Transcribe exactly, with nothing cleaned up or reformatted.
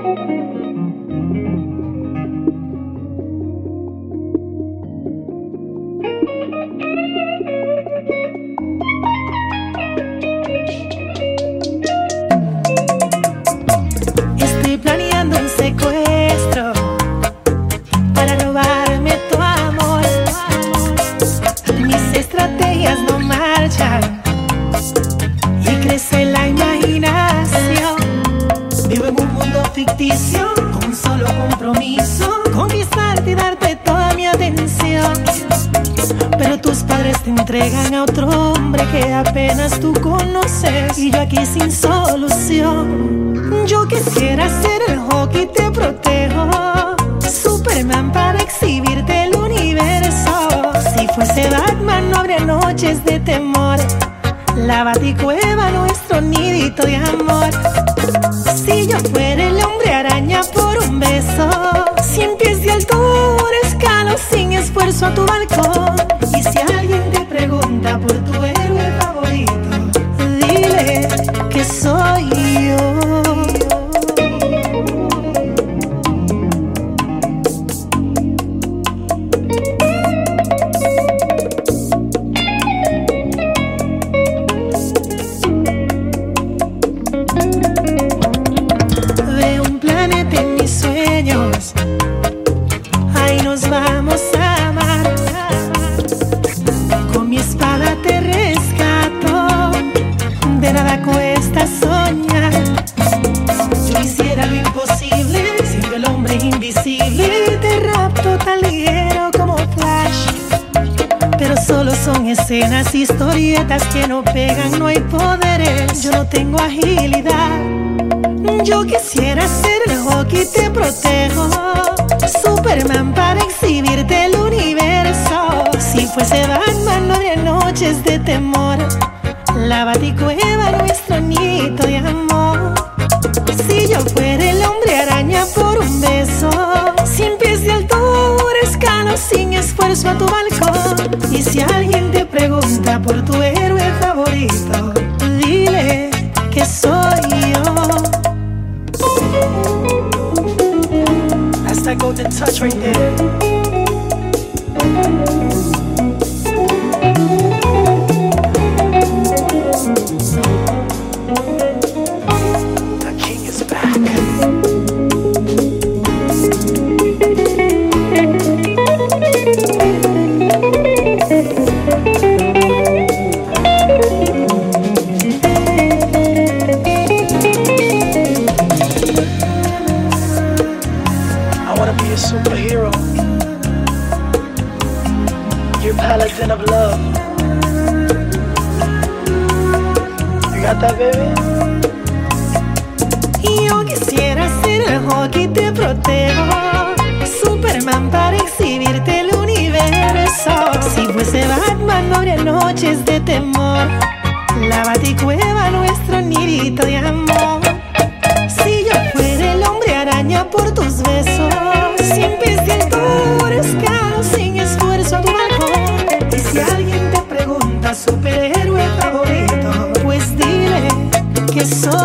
Estoy planeando un secuestro para robarme tu amor. Mis estrategias no marchan y crece la imaginación. Vivo en un mundo ficticio con un solo compromiso: conquistarte y darte toda mi atención. Pero tus padres te entregan a otro hombre que apenas tú conoces, y yo aquí sin solución. Yo quisiera ser el Hulk y te protejo, Superman para exhibirte el universo. Si fuese Batman no habría noches de temor, la Baticueva nuestro nidito de amor. Si yo fuera el hombre araña por un beso, cien pies de altura escalo sin esfuerzo a tu balcón. Y si alguien te pregunta por tu héroe favorito, dile que soy yo. Veo un planeta en mis sueños, ahí nos vamos a amar. Con mi espada te rescato, de nada cuesta soñar. Yo hiciera lo imposible, siendo el hombre invisible. Te rapto tan ligero como Flash, pero solo son escenas, historietas que no pegan, no hay poderes. Yo no tengo agilidad. Yo quisiera ser el Hulk y te protejo, Superman para exhibirte el universo. Si fuese Batman no habría noches de temor, la Baticueva nuestro nidito de amor. Si yo fuera el hombre araña por un beso, cien pies de altura escalo sin esfuerzo a tu balcón. Y si alguien te pregunta por tu héroe favorito, dile que soy yo. That's that golden touch right there. The king is back. Superhero, your paladin of love. You got that, baby? Yo quisiera ser el Hulk y te protejo, Superman para exhibirte el universo. Si fuese Batman no habría noches de temor, la Baticueva nuestro nidito de amor. Si yo fuera el hombre araña por tus besos, cien pies de altura escalo sin esfuerzo a tu balcón. Y si alguien te pregunta superhéroe favorito, pues dile que soy